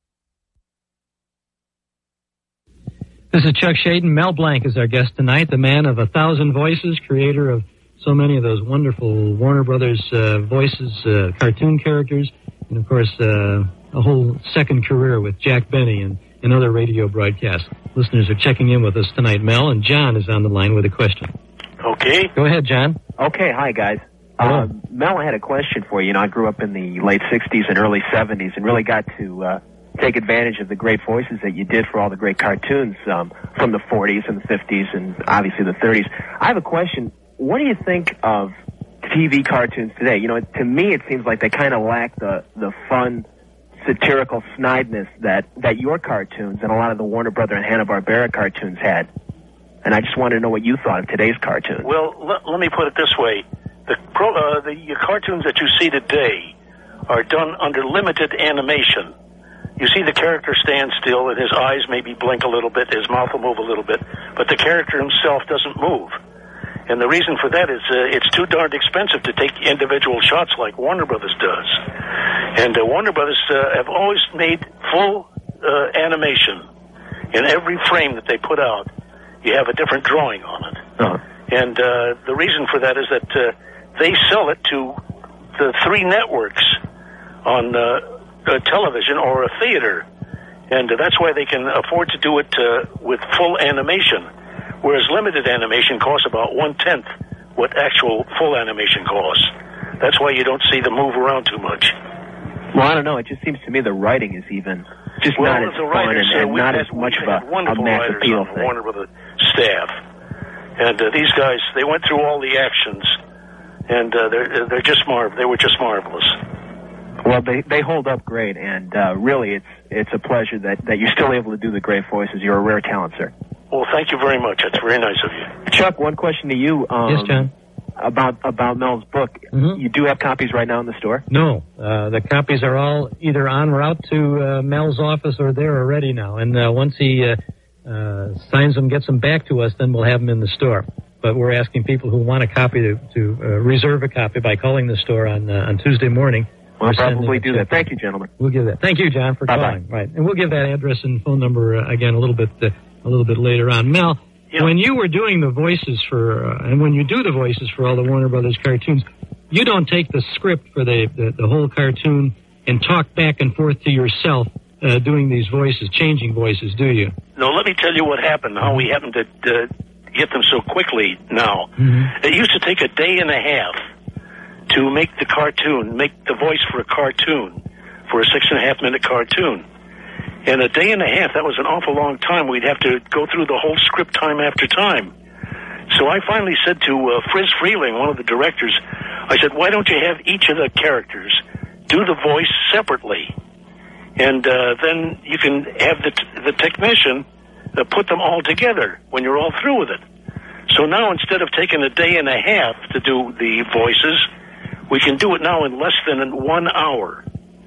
This is Chuck Shaden. Mel Blanc is our guest tonight, the man of a thousand voices, creator of so many of those wonderful Warner Brothers uh, voices, uh, cartoon characters, and, of course, uh, a whole second career with Jack Benny and and other radio broadcasts. Listeners are checking in with us tonight, Mel, and John is on the line with a question. Okay. Go ahead, John. Okay, hi, guys. Uh, Mel, I had a question for you. You know, I grew up in the late sixties and early seventies and really got to uh, take advantage of the great voices that you did for all the great cartoons um, from the forties and the fifties and obviously the thirties. I have a question. What do you think of T V cartoons today? You know, to me, it seems like they kind of lack the, the fun, satirical snideness that, that your cartoons and a lot of the Warner Brother and Hanna-Barbera cartoons had. And I just wanted to know what you thought of today's cartoons. Well, let, let me put it this way. The, pro, uh, the cartoons that you see today are done under limited animation. You see the character stand still, and his eyes maybe blink a little bit, his mouth will move a little bit, but the character himself doesn't move. And the reason for that is uh, it's too darned expensive to take individual shots like Warner Brothers does. And uh, Warner Brothers uh, have always made full uh, animation. In every frame that they put out, you have a different drawing on it. Uh-huh. And uh, the reason for that is that uh, they sell it to the three networks on uh, uh, television or a theater. And uh, that's why they can afford to do it uh, with full animation. Whereas limited animation costs about one-tenth what actual full animation costs. That's why you don't see them move around too much. Well, I don't know. It just seems to me the writing is even just well, not as the fun writers, and, and uh, not had, as much of a, a wonderful mass writers appeal on the thing. Warner Brothers staff. And uh, these guys, they went through all the actions, and uh, they're they're just mar- They were just marvelous. Well, they they hold up great, and uh, really, it's it's a pleasure that, that you're still able to do the great voices. You're a rare talent, sir. Well, thank you very much. That's very nice of you. Chuck, one question to you. Um, Yes, John. About about Mel's book. Mm-hmm. You do have copies right now in the store? No, uh, the copies are all either en route to uh, Mel's office or they're already now. And uh, once he uh, uh, signs them, gets them back to us, then we'll have them in the store. But we're asking people who want a copy to, to uh, reserve a copy by calling the store on uh, on Tuesday morning. We'll probably do that. Thank you, gentlemen. We'll give that. Thank you, John, for Bye-bye. calling. Right, and we'll give that address and phone number uh, again a little bit uh, a little bit later on. Mel, yeah. When you were doing the voices for uh, and when you do the voices for all the Warner Brothers cartoons, you don't take the script for the the, the whole cartoon and talk back and forth to yourself uh, doing these voices, changing voices, do you? No, let me tell you what happened. How we happened to uh, get them so quickly now. Mm-hmm. It used to take a day and a half to make the cartoon, make the voice for a cartoon, for a six and a half minute cartoon. And a day and a half, that was an awful long time. We'd have to go through the whole script time after time. So I finally said to uh, Friz Freeling, one of the directors, I said, why don't you have each of the characters do the voice separately? And uh, then you can have the, t- the technician uh, put them all together when you're all through with it. So now instead of taking a day and a half to do the voices, we can do it now in less than one hour.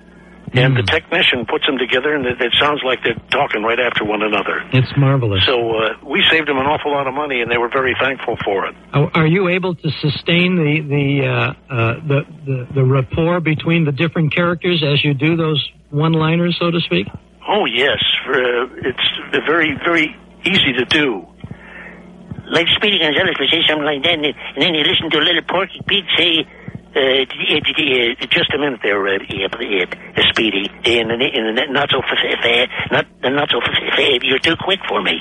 And Mm. the technician puts them together, and it, it sounds like they're talking right after one another. It's marvelous. So uh, we saved them an awful lot of money, and they were very thankful for it. Are are you able to sustain the the, uh, uh, the the the rapport between the different characters as you do those one-liners, so to speak? Oh, yes. Uh, it's very, very easy to do. Like Speedy Gonzales would say something like that, and then, and then you listen to a little Porky Pig say, uh, uh, just a minute there, uh, uh, uh, Speedy, and, and, and not so fast, not, not so fast, you're too quick for me.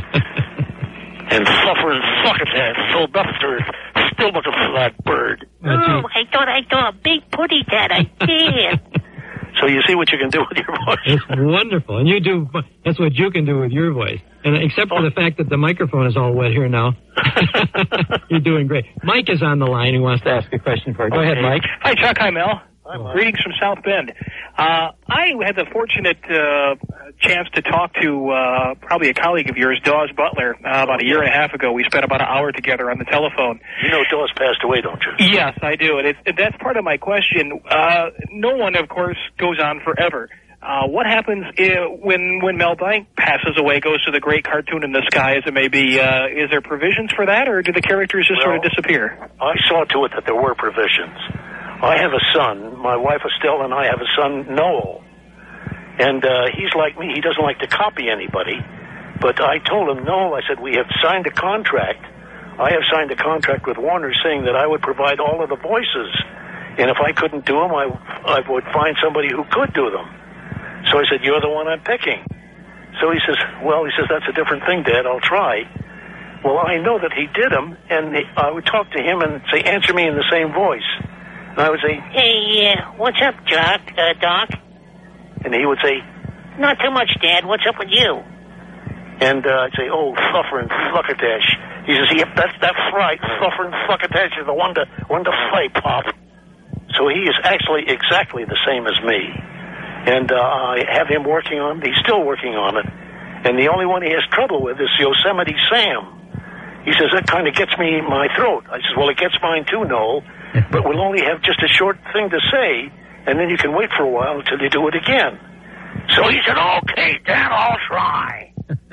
And suffer and fuck it, uh, so buster, still but a flat bird. Oh, I thought I saw a big putty cat. I did. So you see what you can do with your voice. It's wonderful. And you do, that's what you can do with your voice. And except for the fact that the microphone is all wet here now, you're doing great. Mike is on the line. He wants to ask a question for you. Go ahead, Mike. Hi, Chuck. Hi, Mel. Hi, Mike. Greetings from South Bend. Uh, I had the fortunate uh, chance to talk to uh, probably a colleague of yours, Dawes Butler, uh, about a year and a half ago. We spent about an hour together on the telephone. You know Dawes passed away, don't you? Yes, I do. And, it's, and that's part of my question. Uh, no one, of course, goes on forever. Uh, what happens if, when when Mel Blanc passes away, goes to the great cartoon in the sky, as it may be? Uh, is there provisions for that, or do the characters just well, sort of disappear? I saw to it that there were provisions. I have a son. My wife Estelle and I have a son, Noel. And uh, he's like me. He doesn't like to copy anybody. But I told him, Noel, I said, we have signed a contract. I have signed a contract with Warner saying that I would provide all of the voices. And if I couldn't do them, I, I would find somebody who could do them. So I said, you're the one I'm picking. So he says, well, he says, that's a different thing, Dad. I'll try. Well, I know that he did them, and he, I would talk to him and say, answer me in the same voice. And I would say, Hey, uh, what's up, Doc? Uh, Doc? And he would say, Not too much, Dad. What's up with you? and uh, I'd say, oh, Fluffer and Fluckatash. He says, yep, that's, that's right. Fluffer and Fluckatash is the one to, one to fight, Pop. So he is actually exactly the same as me. And uh, I have him working on it. He's still working on it. And the only one he has trouble with is Yosemite Sam. He says, that kind of gets me in my throat. I says, well, it gets mine too, Noel. But we'll only have just a short thing to say, and then you can wait for a while until you do it again. So he said, okay, Dad, I'll try.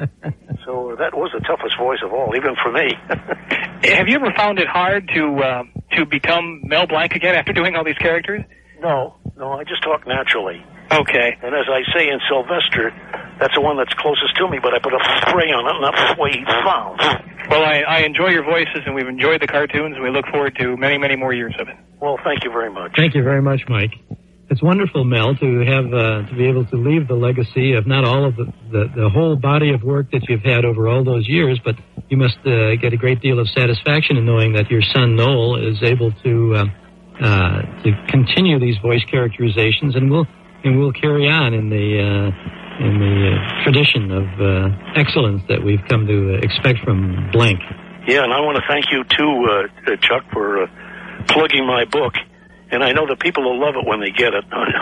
So that was the toughest voice of all, even for me. Have you ever found it hard to uh, to become Mel Blanc again after doing all these characters? No, no, I just talk naturally. Okay. And as I say in Sylvester, that's the one that's closest to me, but I put a spray on it, and that's the way he sounds. Well, I, I enjoy your voices, and we've enjoyed the cartoons, and we look forward to many, many more years of it. Well, thank you very much. Thank you very much, Mike. It's wonderful, Mel, to have uh, to be able to leave the legacy of not all of the, the, the whole body of work that you've had over all those years, but you must uh, get a great deal of satisfaction in knowing that your son Noel is able to uh, uh, to continue these voice characterizations, and will and will carry on in the uh, in the uh, tradition of uh, excellence that we've come to expect from Blanc. Yeah, and I want to thank you too, uh, Chuck, for uh, plugging my book. And I know that people will love it when they get it.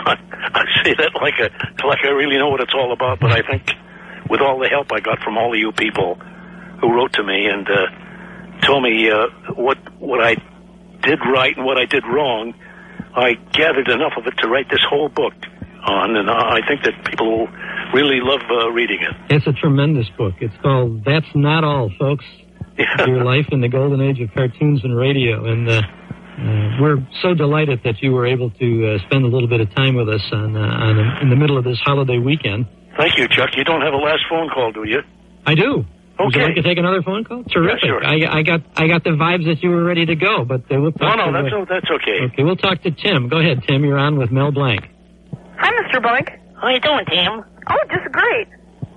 I say that like a like I really know what it's all about, but I think with all the help I got from all of you people who wrote to me and uh, told me uh, what what I did right and what I did wrong, I gathered enough of it to write this whole book on, and I think that people will really love uh, reading it. It's a tremendous book. It's called That's Not All, folks. Yeah. Your Life in the Golden Age of Cartoons and Radio. And uh, uh, we're so delighted that you were able to uh, spend a little bit of time with us on, uh, on a, in the middle of this holiday weekend. Thank you, Chuck. You don't have a last phone call, do you? I do. Okay. Would you like to take another phone call? Terrific. Yeah, sure. I, I got I got the vibes that you were ready to go, but uh, we'll talk No, no, to that's, o- that's okay. Okay, we'll talk to Tim. Go ahead, Tim. You're on with Mel Blanc. Hi, Mister Blanc. How you doing, Tim? Oh, just great.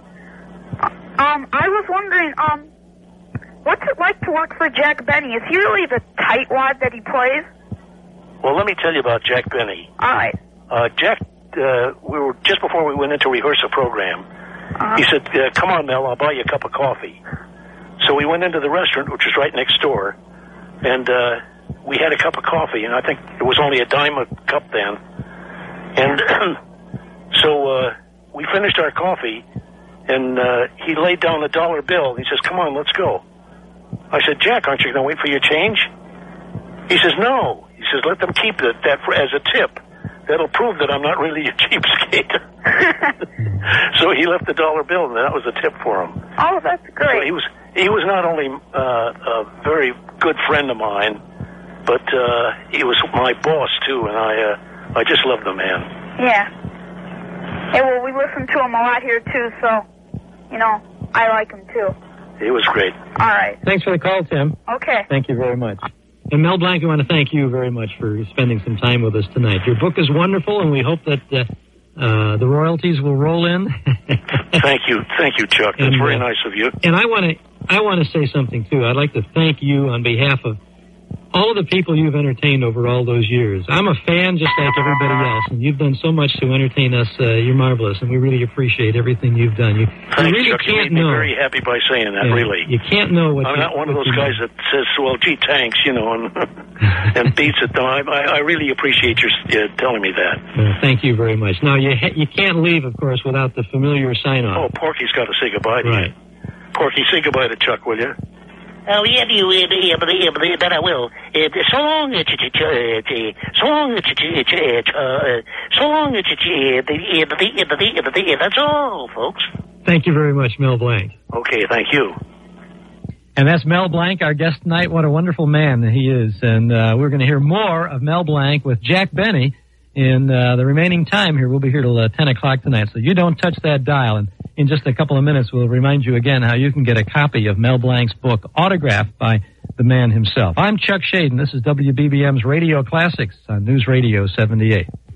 Um, I was wondering, um, what's it like to work for Jack Benny? Is he really the tightwad that he plays? Well, let me tell you about Jack Benny. All right. Uh, Jack, uh, we were just before we went in to rehearse a program. Uh-huh. He said, uh, come on, Mel, I'll buy you a cup of coffee. So we went into the restaurant, which was right next door, and uh, we had a cup of coffee, and I think it was only a dime a cup then. And so uh, we finished our coffee, and uh, he laid down a dollar bill. He says, come on, let's go. I said, Jack, aren't you going to wait for your change? He says, no. He says, let them keep it that for, as a tip. That'll prove that I'm not really a cheapskate. So he left the dollar bill, and that was a tip for him. Oh, that's great. So he was he was not only uh, a very good friend of mine, but uh, he was my boss too, and I uh, I just love the man. Yeah. Hey, well, we listen to him a lot here too, so you know I like him too. He was great. All right. Thanks for the call, Tim. Okay. Thank you very much. And Mel Blanc, we want to thank you very much for spending some time with us tonight. Your book is wonderful, and we hope that uh, uh, the royalties will roll in. Thank you, thank you, Chuck. That's And, very uh, nice of you. And I want to, I want to say something too. I'd like to thank you on behalf of all of the people you've entertained over all those years. I'm a fan just like everybody else, and you've done so much to entertain us. Uh, you're marvelous, and we really appreciate everything you've done. You, Thanks, you really Chuck. You can't made me know. very happy by saying that, Yeah, really. You can't know what I'm you, not one of what those you guys know. that says, well, gee, thanks, you know, and, and beats it. No, I, I really appreciate your uh, telling me that. Uh, thank you very much. Now, you ha- you can't leave, of course, without the familiar sign-off. Oh, Porky's got to say goodbye to Right. you. Porky, say goodbye to Chuck, will you? Oh, yeah, you, uh, yeah, but, yeah, but, but I will. Uh, so long, uh, ch- ch- ch- uh, so long, uh, ch- ch- ch- uh, so long, uh, ch- ch- uh, the- uh, the- uh, the- uh, the- uh, that's all, folks. Thank you very much, Mel Blanc. Okay, thank you. And that's Mel Blanc, our guest tonight. What a wonderful man he is. And uh, we're going to hear more of Mel Blanc with Jack Benny in uh, the remaining time here. We'll be here till uh, ten o'clock tonight, so you don't touch that dial. And in just a couple of minutes, we'll remind you again how you can get a copy of Mel Blanc's book, autographed by the man himself. I'm Chuck Shaden. This is W B B M's Radio Classics on News Radio seventy-eight.